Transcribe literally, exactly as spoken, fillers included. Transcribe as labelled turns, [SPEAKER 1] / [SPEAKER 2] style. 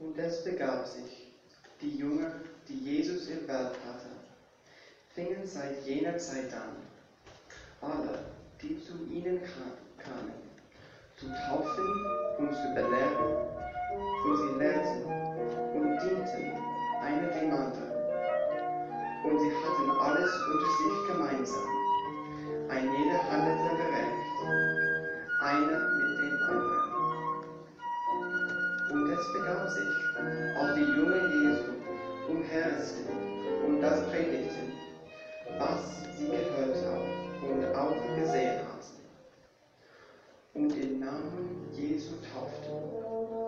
[SPEAKER 1] Und es begab sich, die Jünger, die Jesus im Welt hatte, fingen seit jener Zeit an, alle, die zu ihnen kamen, zu taufen und zu belehren, und sie lehrten und dienten einer dem anderen. Und sie hatten alles unter sich gemeinsam. Ein jeder handelte gerecht, einer mit dem anderen. Und es begab sich, als die Jünger Jesu umherreisten und das predigten, was sie gehört haben und auch gesehen hatten, und den Namen Jesu tauften.